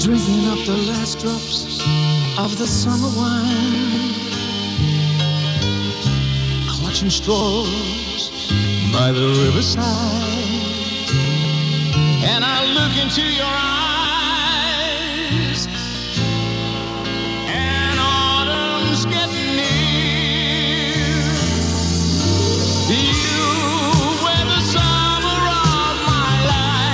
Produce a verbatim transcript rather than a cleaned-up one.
drinking up the last drops of the summer wine, clutching straws by the riverside. And I look into your eyes